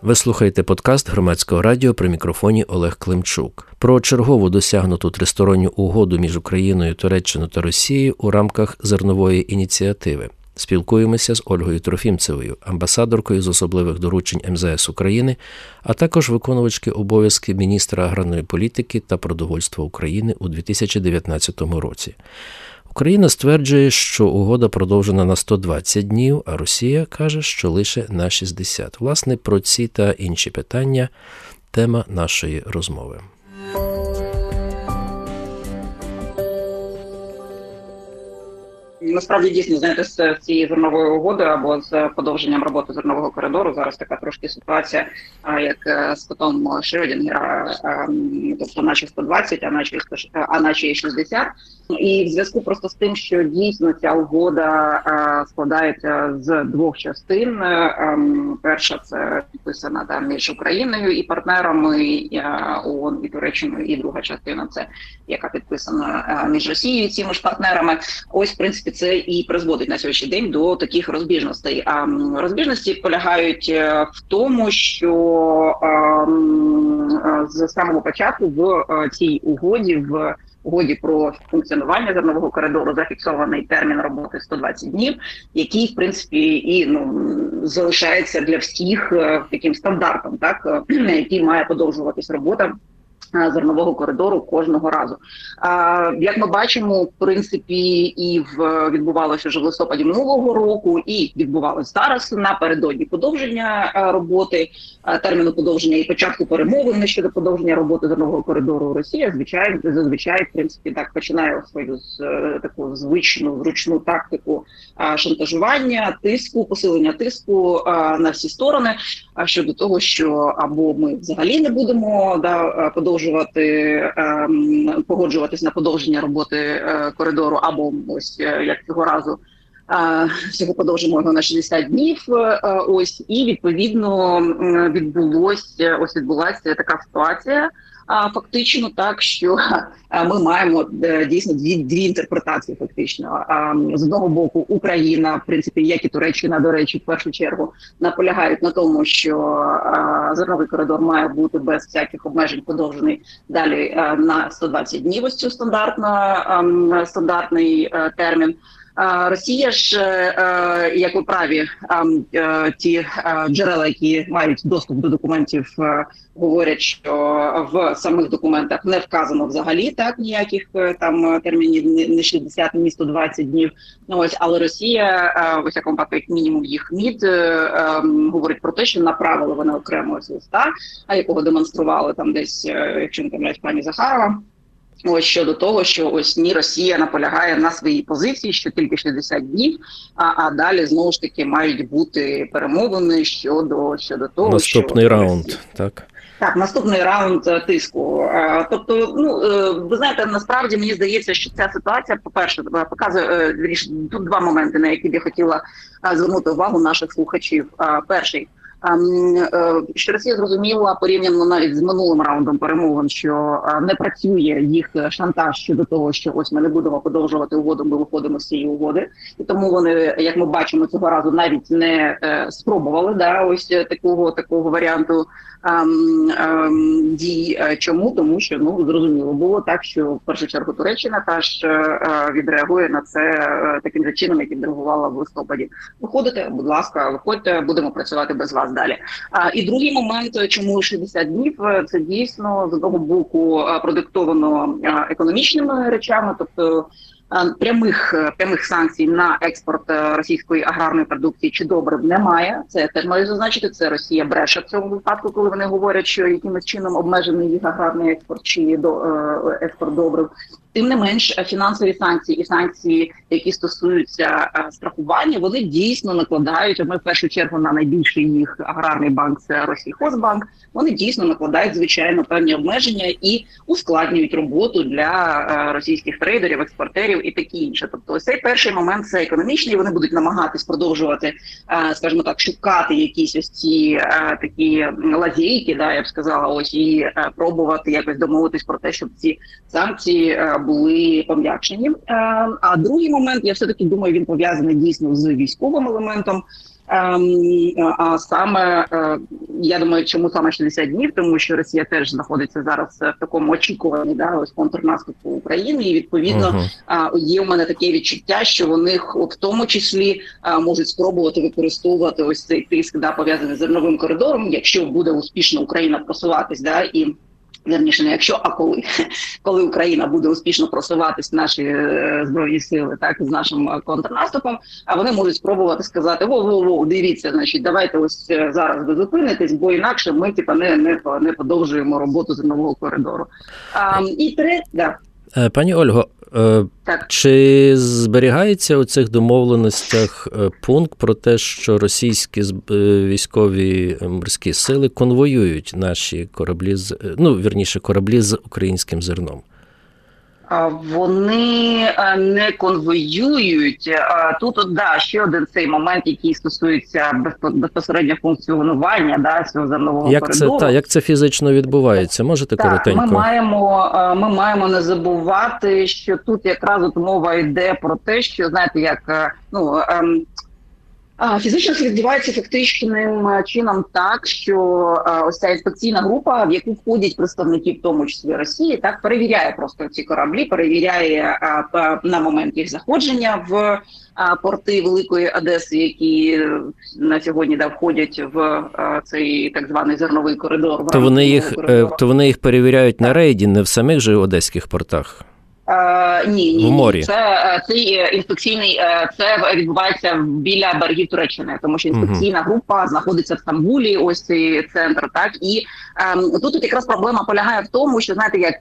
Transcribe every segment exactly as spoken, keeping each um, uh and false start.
Ви слухаєте подкаст Громадського радіо, при мікрофоні Олег Климчук. Про чергову досягнуту тристоронню угоду між Україною, Туреччиною та Росією у рамках зернової ініціативи. Спілкуємося з Ольгою Трофімцевою, амбасадоркою з особливих доручень ем зе ес України, а також виконувачки обов'язки міністра аграрної політики та продовольства України у дві тисячі дев'ятнадцятому році. Україна стверджує, що угода продовжена на сто двадцять днів, а Росія каже, що лише на шістдесят. Власне, про ці та інші питання – тема нашої розмови. Насправді, дійсно, знаєте, з цієї зернової угоди або з подовженням роботи зернового коридору зараз така трошки ситуація, як з котом Шрёдінгера, тобто наче сто двадцять, а наче, а наче і шістдесят. І в зв'язку просто з тим, що дійсно ця угода складається з двох частин. Перша – це підписана там між Україною і партнерами ООН і Туреччиною, і друга частина – це яка підписана між Росією і цими ж партнерами. Ось, в принципі, це і призводить на сьогоднішній день до таких розбіжностей. А розбіжності полягають в тому, що з самого початку в цій угоді, в угоді про функціонування зернового коридору зафіксований термін роботи сто двадцять днів, який, в принципі, і ну залишається для всіх таким стандартом, так, який має подовжуватись робота зернового коридору кожного разу. А, як ми бачимо, в принципі, і в, відбувалося вже в листопаді минулого року, і відбувалося зараз напередодні подовження а, роботи, а, терміну подовження і початку перемовин щодо подовження роботи зернового коридору. Росія, звичайно, зазвичай, в принципі, так починає свою з, таку звичну, зручну тактику а, шантажування, тиску, посилення тиску а, на всі сторони, а щодо того, що або ми взагалі не будемо да, подовжувати погоджуватись на подовження роботи коридору, або ось як цього разу всього подовжимо його на шістдесят днів. Ось і відповідно відбулось ось відбулася така ситуація. А фактично так, що ми маємо дійсно дві, дві інтерпретації фактично. З одного боку, Україна, в принципі, як і Туреччина, до речі, в першу чергу, наполягають на тому, що зерновий коридор має бути без всяких обмежень подовжений далі на сто двадцять днів, ось цю стандартно, стандартний термін. Росія ж, як у праві, ті джерела, які мають доступ до документів, говорять, що в самих документах не вказано взагалі так ніяких там термінів, не шістдесят, ні сто двадцять днів. Ось, але Росія, в усякому випадку, як мінімум їх МІД, говорить про те, що направили вони окремо з листа, а якого демонстрували там десь, якщо не помиляюсь, пані Захарова. Ось щодо того, що ось ні, Росія наполягає на своїй позиції, що тільки шістдесят днів, а, а далі знову ж таки мають бути перемовини щодо щодо того, наступний що раунд, так. Так, наступний раунд тиску. Тобто, ну ви знаєте, насправді мені здається, що ця ситуація, по-перше, показує тут два моменти, на які б я хотіла звернути увагу наших слухачів. Перший. Що Росія зрозуміла порівняно навіть з минулим раундом перемовин, що не працює їх шантаж щодо того, що ось ми не будемо подовжувати угоду, ми виходимо з цієї угоди. І тому вони, як ми бачимо, цього разу навіть не спробували да, ось такого, такого варіанту ем, ем, дій. Чому? Тому що, ну, зрозуміло було так, що в першу чергу Туреччина теж відреагує на це таким же чином, як відреагувала в листопаді. Виходите, будь ласка, виходьте, будемо працювати без вас далі. А, і другий момент, чому шістдесят днів, це дійсно з одного боку продиктовано економічними речами, тобто прямих прямих санкцій на експорт російської аграрної продукції чи добрив немає. Це теж маю зазначити. Це Росія бреше в цьому випадку, коли вони говорять, що якимось чином обмежений їх аграрний експорт чи до експорт добрив. Тим не менш, фінансові санкції і санкції, які стосуються страхування, вони дійсно накладають, ми в першу чергу на найбільший їх аграрний банк, це Россельхозбанк, вони дійсно накладають, звичайно, певні обмеження і ускладнюють роботу для російських трейдерів, експортерів і таке інше. Тобто ось цей перший момент – це економічний, вони будуть намагатись продовжувати, скажімо так, шукати якісь ось ці такі лазейки, да, я б сказала, ось, і пробувати якось домовитись про те, щоб ці санкції були пом'якшені. А другий момент, я все-таки думаю, він пов'язаний дійсно з військовим елементом. А саме, я думаю, чому саме шістдесят днів, тому що Росія теж знаходиться зараз в такому очікуванні, да, ось контрнаступу України, і відповідно uh-huh. є у мене таке відчуття, що вони в тому числі можуть спробувати використовувати ось цей тиск, да, пов'язаний з зерновим коридором, якщо буде успішно Україна просуватись, да, і вірніше, не якщо, а коли. Коли Україна буде успішно просуватись, наші е, збройні сили, так, з нашим контрнаступом, а вони можуть спробувати сказати: во-во-во, дивіться, значить, давайте ось зараз ви зупинитесь, бо інакше ми, типа, не, не, не подовжуємо роботу зернового коридору. А, і три, да. Пані Ольго, так. Чи зберігається у цих домовленостях пункт про те, що російські військові морські сили конвоюють наші кораблі, з, ну, вірніше, кораблі з українським зерном? Вони не конвоюють. Тут, да, ще один цей момент, який стосується безпосередньо функціонування, да, цього зернового як коридору. Це, та, як це фізично відбувається? Можете так, коротенько? Ми маємо, ми маємо не забувати, що тут якраз от мова йде про те, що, знаєте, як, ну, фізично це відбувається фактичним чином так, що ось ця інспекційна група, в яку входять представники, в тому числі Росії, так, перевіряє просто ці кораблі, перевіряє на момент їх заходження в порти Великої Одеси, які на сьогодні да, входять в цей так званий зерновий коридор. То вони їх, то вони їх перевіряють так. на рейді, не в самих же одеських портах? Uh, ні, ні, в морі. Це цей інспекційний, це відбувається біля берегів Туреччини, тому що інспекційна uh-huh. група знаходиться в Стамбулі, ось цей центр, так, і um, тут, тут якраз проблема полягає в тому, що, знаєте, як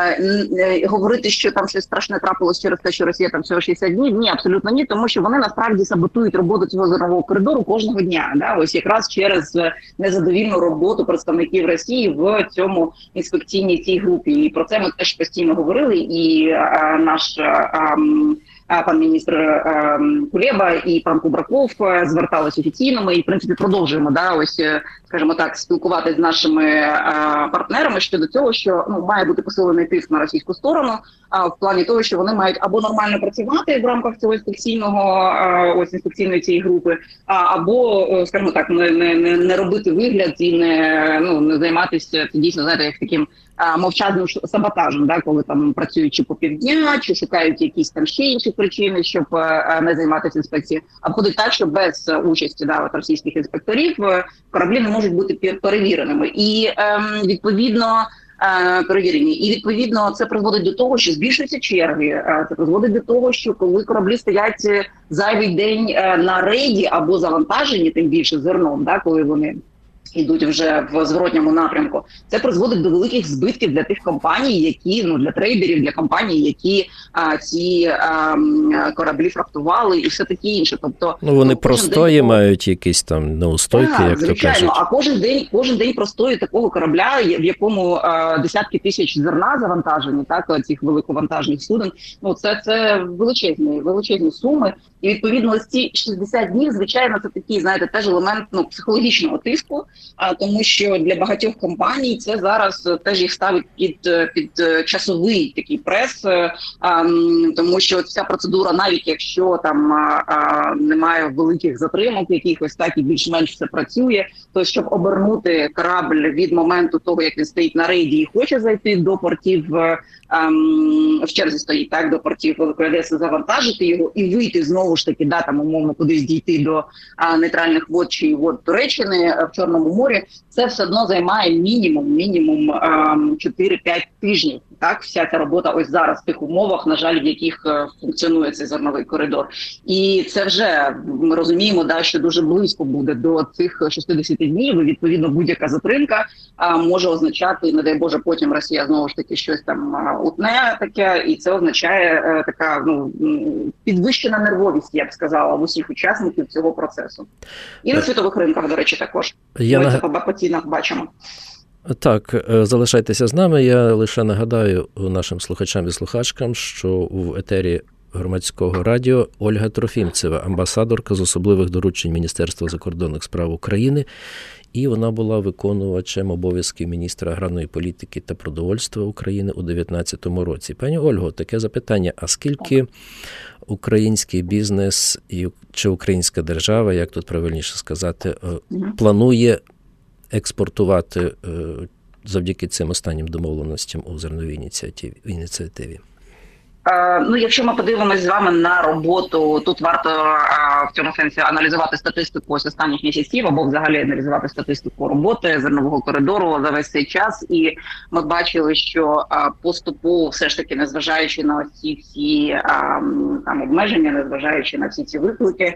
uh, говорити, що там щось страшне трапилось через те, що Росія там всього шістдесят днів, ні, абсолютно ні, тому що вони насправді саботують роботу цього зернового коридору кожного дня, да, ось якраз через незадовільну роботу представників Росії в цьому інспекційній цій групі, і про це ми теж постійно говорили, і а, наш а, а, пан міністр а, Кулеба і пан Кубраков зверталися офіційно. Ми, і, в принципі, продовжуємо, да, ось, скажімо так, спілкуватися з нашими а, партнерами щодо цього, що, ну, має бути посилений тиск на російську сторону, а, в плані того, що вони мають або нормально працювати в рамках цього інспекційного, а, ось інспекційної цієї групи, а, або, скажімо так, не, не, не робити вигляд і не, ну, не займатися, це дійсно, знаєте, як таким мовчазним саботажем, да, коли там працюють чи по півдня, чи шукають якісь там ще інші причини, щоб не займатися інспекцією. А виходить так, що без участі, да, от, російських інспекторів кораблі не можуть бути перевіреними. І ем, відповідно перевірені. І відповідно це призводить до того, що збільшуються черги. Це призводить до того, що коли кораблі стоять зайвий день на рейді або завантажені, тим більше зерном, да, коли вони йдуть вже в зворотньому напрямку, це призводить до великих збитків для тих компаній, які, ну, для трейдерів, для компаній, які а, ці а, кораблі фрахтували і все таке інше. Тобто, ну, вони простої день... мають якісь там неустойки, так, як звичайно, то кажуть. А кожен день, кожен день простої такого корабля, в якому а, десятки тисяч зерна завантажені, так, цих великовантажних суден, ну, це, це величезні, величезні суми. І, відповідно, ось ці шістдесят днів, звичайно, це такий, знаєте, теж елемент, ну, психологічного тиску, а, тому що для багатьох компаній це зараз теж їх ставить під, під часовий такий прес, а, тому що ця процедура, навіть якщо там а, а, немає великих затримок якихось, так, і більш-менш все працює, то щоб обернути корабль від моменту того, як він стоїть на рейді і хоче зайти до портів, а, в черзі стоїть, так, до портів Великої Одеси, завантажити його і вийти знову ж таки, да, там, умовно, кудись дійти до а, нейтральних вод чи вод Туреччини в Чорному морі, це все одно займає мінімум, мінімум а, чотири-п'ять тижнів. Так, вся ця робота ось зараз в тих умовах, на жаль, в яких функціонує цей зерновий коридор. І це вже, ми розуміємо, да, що дуже близько буде до цих шістдесят днів, і, відповідно, будь-яка затримка а, може означати, не дай Боже, потім Росія знову ж таки щось там утне таке, і це означає а, така, ну, підвищена нервовість, я б сказала, в усіх учасників цього процесу. І на світових ринках, до речі, також. Я Ми на... це по цінах бачимо. Так, залишайтеся з нами. Я лише нагадаю нашим слухачам і слухачкам, що в етері Громадського радіо Ольга Трофімцева, амбасадорка з особливих доручень Міністерства закордонних справ України і вона була виконувачем обов'язків міністра аграрної політики та продовольства України у дев'ятнадцятому році. Пані Ольго, таке запитання, а скільки український бізнес і чи українська держава, як тут правильніше сказати, планує експортувати завдяки цим останнім домовленостям у зерновій ініціативі? Ну, якщо ми подивимось з вами на роботу, тут варто в цьому сенсі аналізувати статистику ось останніх місяців, або взагалі аналізувати статистику роботи зернового коридору за весь цей час. І ми бачили, що поступово все ж таки, незважаючи на ці всі там обмеження, незважаючи на всі ці виклики,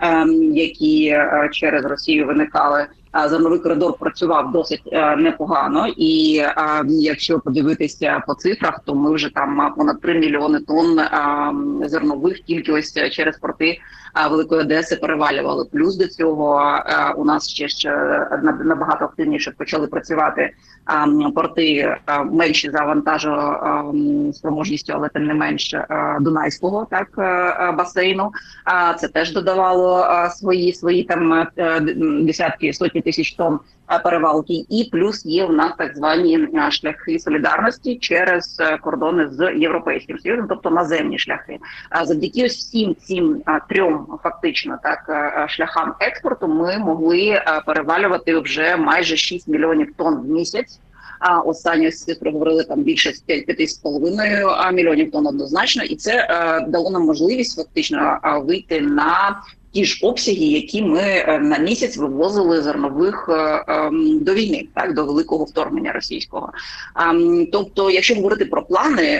які через Росію виникали, зерновий коридор працював досить непогано. І якщо подивитися по цифрах, то ми вже там понад три мільйони тонн зернових тільки ось через порти Великої Одеси перевалювали. Плюс до цього у нас ще ще набагато активніше почали працювати порти менші за вантажоспроможністю, але тим не менше Дунайського так басейну. Це теж додавало свої свої там десятки, сотні тисяч тонн перевалки. І плюс є в нас так звані шляхи солідарності через кордони з Європейським Союзом, тобто наземні шляхи. Завдяки ось всім цим трьом фактично так шляхам експорту ми могли перевалювати вже майже шість мільйонів тонн в місяць. А останні цифри говорили там більше п'ять з половиною мільйонів тонн однозначно, і це е, дало нам можливість фактично е, вийти на ті ж обсяги, які ми на місяць вивозили зернових до війни, так, до великого вторгнення російського. Тобто, якщо говорити про плани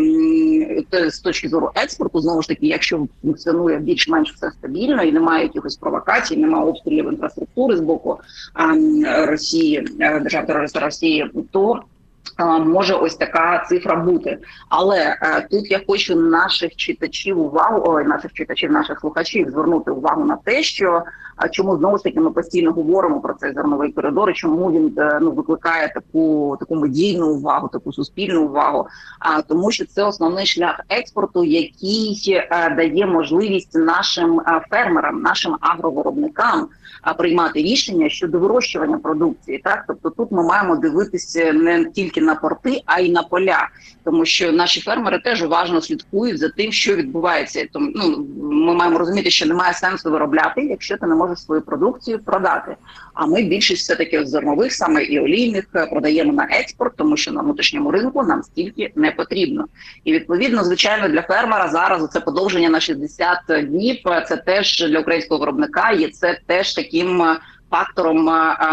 з точки зору експорту, знову ж таки, якщо функціонує більш-менш все стабільно і немає якихось провокацій, немає обстрілів інфраструктури з боку Росії, держав-терориста Росії, то може ось така цифра бути. Але е, тут я хочу наших читачів увагу, ой, наших читачів, наших слухачів звернути увагу на те, що а чому знову ж таки ми постійно говоримо про цей зерновий коридор, і чому він ну викликає таку таку медійну увагу, таку суспільну увагу. А тому, що це основний шлях експорту, який а, дає можливість нашим а, фермерам, нашим агровиробникам а, приймати рішення щодо вирощування продукції. Так, тобто тут ми маємо дивитися не тільки на порти, а й на поля, тому що наші фермери теж уважно слідкують за тим, що відбувається. Тому ну ми маємо розуміти, що немає сенсу виробляти, якщо ти не можеш свою продукцію продати. А ми більшість все-таки зернових, саме і олійних, продаємо на експорт, тому що на внутрішньому ринку нам стільки не потрібно. І відповідно, звичайно, для фермера зараз це подовження на шістдесят днів, це теж для українського виробника є це теж таким фактором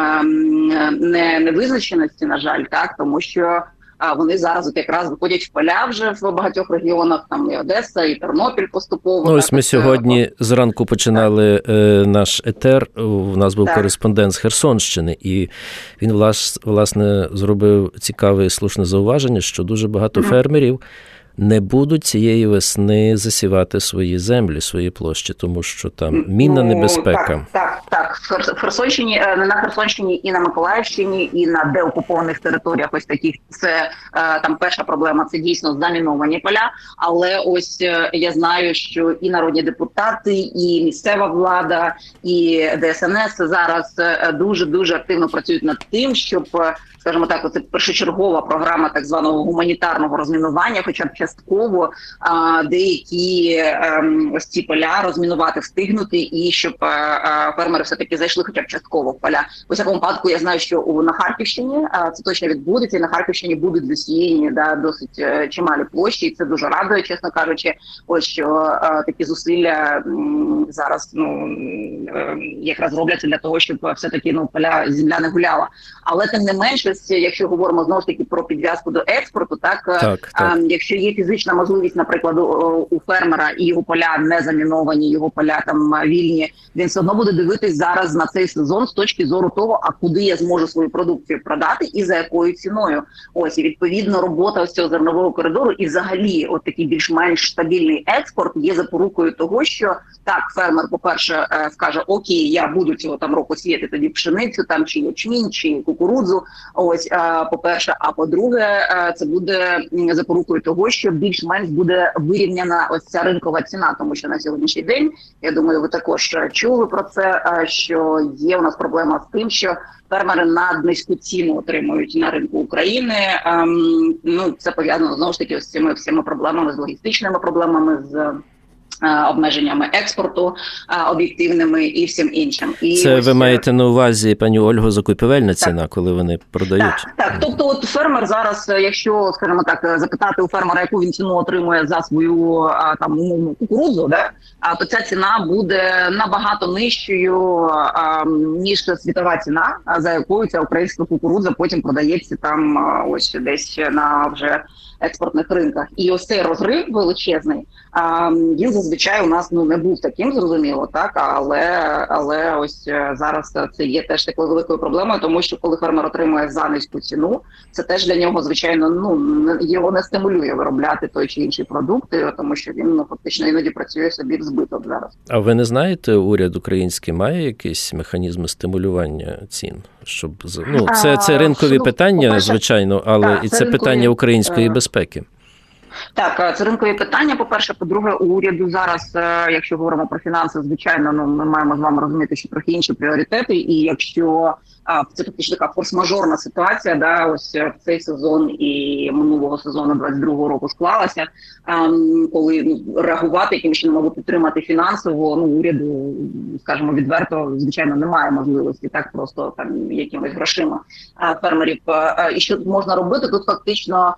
невизначеності, на жаль, так, тому що а вони зараз от якраз виходять в поля вже в багатьох регіонах, там і Одеса, і Тернопіль поступово. Ну, ось ми сьогодні зранку починали е, наш етер, у нас був так. кореспондент з Херсонщини, і він, власне, зробив цікаве і слушне зауваження, що дуже багато mm-hmm. фермерів не будуть цієї весни засівати свої землі, свої площі, тому що там мінна небезпека. Ну, так, так, так. В Херсонщині, на Херсонщині і на Миколаївщині, і на деокупованих територіях ось таких, це там перша проблема, це дійсно заміновані поля, але ось я знаю, що і народні депутати, і місцева влада, і ДСНС зараз дуже-дуже активно працюють над тим, щоб, скажімо так, це першочергова програма так званого гуманітарного розмінування, хоча б частково а, деякі а, ось ці поля розмінувати, встигнути, і щоб а, фермери все-таки зайшли хоча б частково в поля. У всякому випадку я знаю, що у, на Харківщині а, це точно відбудеться, і на Харківщині будуть засіяні да, досить а, чималі площі, і це дуже радує, чесно кажучи, ось що а, такі зусилля м, зараз ну, а, якраз робляться для того, щоб все-таки ну, поля, земля не гуляла. Але тим не менше, якщо говоримо знову ж таки про підв'язку до експорту, так, так, так. якщо є фізична можливість, наприклад, у фермера і його поля не заміновані, його поля там вільні, він все одно буде дивитись зараз на цей сезон з точки зору того, а куди я зможу свою продукцію продати і за якою ціною. Ось, і відповідно робота ось цього зернового коридору і взагалі от такий більш-менш стабільний експорт є запорукою того, що так, фермер, по-перше, скаже, окей, я буду цього там року сіяти тоді пшеницю, там чи ячмінь, чи кукурудзу, ось, по-перше, а по-друге, це буде запорукою того, що що більш-менш буде вирівняна ось ця ринкова ціна, тому що на сьогоднішній день, я думаю, ви також чули про це, що є у нас проблема з тим, що фермери наднизьку ціну отримують на ринку України. Ем, ну, це пов'язано, знову ж таки, з цими всіма проблемами, з логістичними проблемами, з обмеженнями експорту об'єктивними і всім іншим. І це ось... ви маєте на увазі, пані Ольго, закупівельна ціна, так, коли вони продають? Так, так. Тобто от фермер зараз, якщо, скажімо так, запитати у фермера, яку він ціну отримує за свою там умовну кукурудзу, да, то ця ціна буде набагато нижчою, ніж світова ціна, за якою ця українська кукурудза потім продається там ось десь на вже експортних ринках. І ось цей розрив величезний, він зазвичай у нас ну не був таким, зрозуміло, так, але але ось зараз це є теж такою великою проблемою, тому що коли фермер отримує за низьку ціну, це теж для нього, звичайно, ну його не стимулює виробляти той чи інший продукт, тому що він ну фактично іноді працює собі в збиток зараз. А ви не знаєте, уряд український має якісь механізми стимулювання цін? Щоб ну це це ринкові а, питання, звичайно, але так, і це, це ринкові... питання української безпеки. Так, це ринкові питання, по-перше. По-друге, у уряду зараз, якщо говоримо про фінанси, звичайно, ну ми маємо з вами розуміти, що трохи інші пріоритети, і якщо а, це фактично така форс-мажорна ситуація, да, ось в цей сезон і минулого сезону двадцять другого року склалася, а, коли ну, реагувати, яким чином, мабуть, підтримати фінансово, ну, уряду, скажімо, відверто, звичайно, немає можливості так просто там якимось грошима а, фермерів. А, і що тут можна робити? Тут фактично,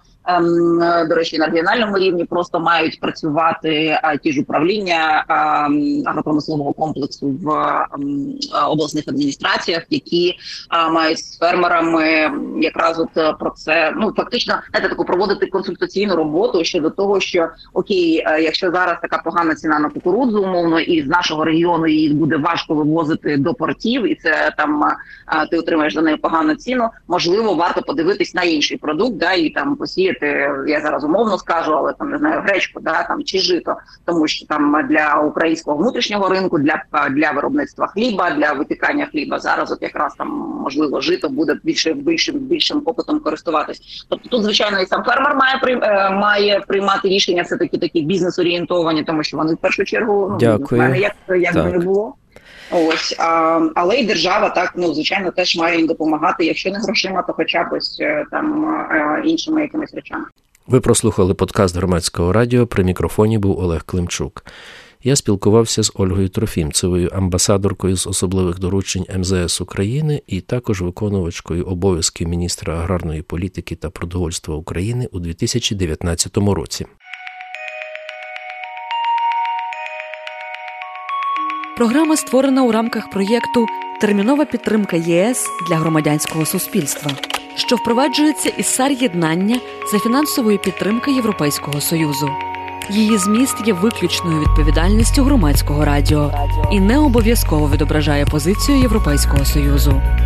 до речі, на регіональному рівні просто мають працювати а, ті ж управління а, агропромислового комплексу в а, обласних адміністраціях, які а, мають з фермерами якраз от про це, ну фактично, знаєте, таку проводити консультаційну роботу щодо того, що окей, якщо зараз така погана ціна на кукурудзу, умовно, і з нашого регіону її буде важко вивозити до портів, і це там а, ти отримаєш за неї погану ціну, можливо, варто подивитись на інший продукт, да, і там посіяти, я зараз умовно скажу, але там не знаю, гречку, да, там чи жито, тому що там для українського внутрішнього ринку, для для виробництва хліба, для випікання хліба зараз от якраз там можливо жито буде більше більшим більшим попитом користуватись. Тобто тут звичайно і сам фермер має при має приймати рішення, все таки такі бізнес-орієнтовані, тому що вони в першу чергу ну, Дякую. як як би не було. Ось, а, але і держава так, ну звичайно, теж має їм допомагати, якщо не грошима, то хоча б ось там іншими якимись речами. Ви прослухали подкаст Громадського радіо. При мікрофоні був Олег Климчук. Я спілкувався з Ольгою Трофімцевою, амбасадоркою з особливих доручень ем зе ес України і також виконувачкою обов'язків міністра аграрної політики та продовольства України у дві тисячі дев'ятнадцятому році. Програма створена у рамках проєкту «Термінова підтримка ЄС для громадянського суспільства», що впроваджується із САР-єднання за фінансової підтримки Європейського Союзу. Її зміст є виключною відповідальністю Громадського радіо і не обов'язково відображає позицію Європейського Союзу.